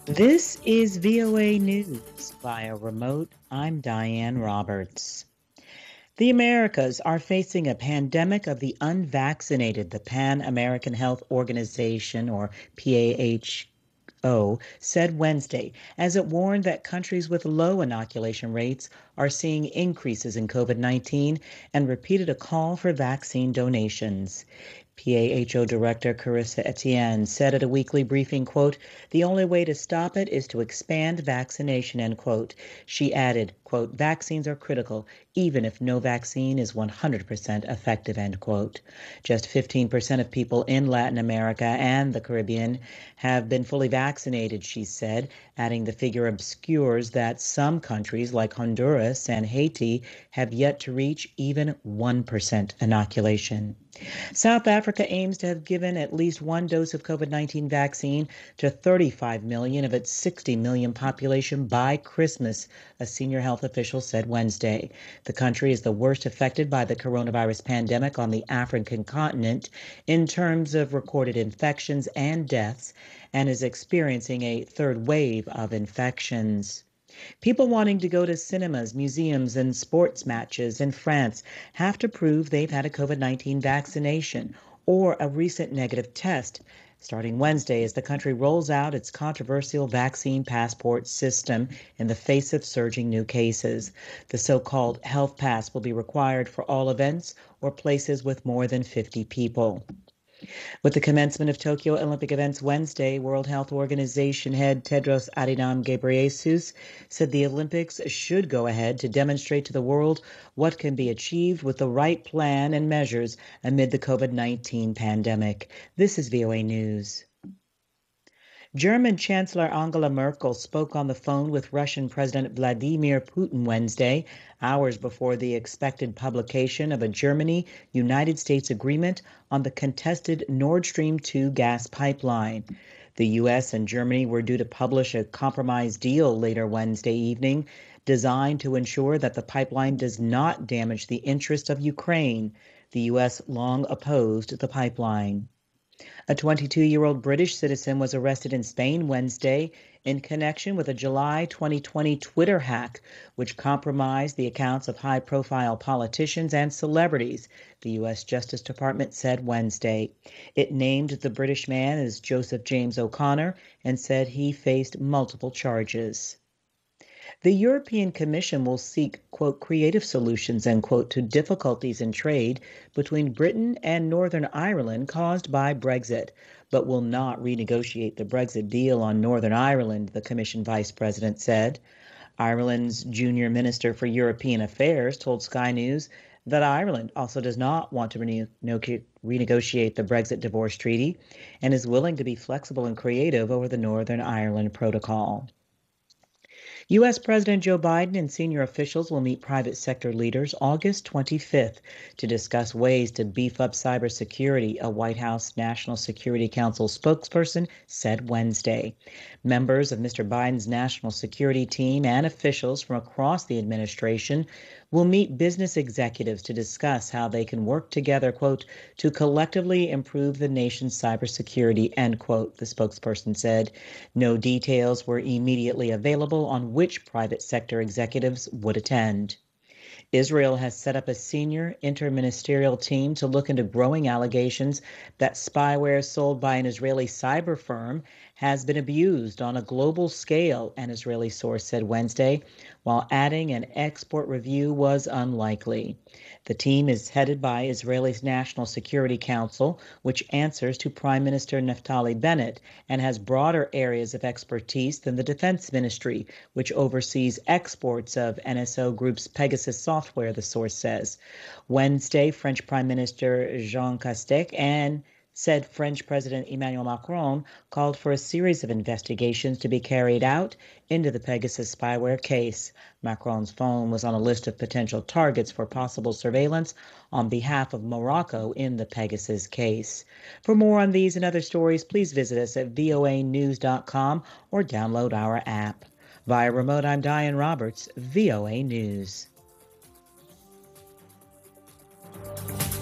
This is VOA News via remote. I'm Diane Roberts. The Americas are facing a pandemic of the unvaccinated, the Pan American Health Organization, or PAHO, said Wednesday, as it warned that countries with low inoculation rates are seeing increases in COVID-19 and repeated a call for vaccine donations. PAHO Director Carissa Etienne said at a weekly briefing, quote, "The only way to stop it is to expand vaccination," end quote. She added, quote, "Vaccines are critical, even if no vaccine is 100% effective," end quote. Just 15% of people in Latin America and the Caribbean have been fully vaccinated, she said, adding the figure obscures that some countries like Honduras and Haiti have yet to reach even 1% inoculation. South Africa aims to have given at least one dose of COVID-19 vaccine to 35 million of its 60 million population by Christmas, a senior health official said Wednesday. The country is the worst affected by the coronavirus pandemic on the African continent in terms of recorded infections and deaths, and is experiencing a third wave of infections. People wanting to go to cinemas, museums, and sports matches in France have to prove they've had a COVID-19 vaccination or a recent negative test. Starting Wednesday, as the country rolls out its controversial vaccine passport system in the face of surging new cases. The so-called health pass will be required for all events or places with more than 50 people. With the commencement of Tokyo Olympic events Wednesday, World Health Organization head Tedros Adhanom Ghebreyesus said the Olympics should go ahead to demonstrate to the world what can be achieved with the right plan and measures amid the COVID-19 pandemic. This is VOA News. German Chancellor Angela Merkel spoke on the phone with Russian President Vladimir Putin Wednesday, hours before the expected publication of a Germany-United States agreement on the contested Nord Stream 2 gas pipeline. The U.S. and Germany were due to publish a compromise deal later Wednesday evening, designed to ensure that the pipeline does not damage the interests of Ukraine. The U.S. long opposed the pipeline. A 22-year-old British citizen was arrested in Spain Wednesday in connection with a July 2020 Twitter hack, which compromised the accounts of high-profile politicians and celebrities, the U.S. Justice Department said Wednesday. It named the British man as Joseph James O'Connor and said he faced multiple charges. The European Commission will seek, quote, creative solutions, end quote, to difficulties in trade between Britain and Northern Ireland caused by Brexit, but will not renegotiate the Brexit deal on Northern Ireland, the Commission Vice President said. Ireland's junior Minister for European Affairs told Sky News that Ireland also does not want to renegotiate the Brexit divorce treaty and is willing to be flexible and creative over the Northern Ireland Protocol. U.S. President Joe Biden and senior officials will meet private sector leaders August 25th to discuss ways to beef up cybersecurity, a White House National Security Council spokesperson said Wednesday. Members of Mr. Biden's national security team and officials from across the administration will meet business executives to discuss how they can work together, quote, to collectively improve the nation's cybersecurity, end quote, the spokesperson said. No details were immediately available on which private sector executives would attend. Israel has set up a senior interministerial team to look into growing allegations that spyware sold by an Israeli cyber firm has been abused on a global scale, an Israeli source said Wednesday, while adding an export review was unlikely. The team is headed by Israel's National Security Council, which answers to Prime Minister Naftali Bennett and has broader areas of expertise than the Defense Ministry, which oversees exports of NSO Group's Pegasus software, the source says. Wednesday, French Prime Minister Jean Castex and said French President Emmanuel Macron called for a series of investigations to be carried out into the Pegasus spyware case. Macron's phone was on a list of potential targets for possible surveillance on behalf of Morocco in the Pegasus case. For more on these and other stories, please visit us at voanews.com or download our app. Via remote, I'm Diane Roberts, VOA News.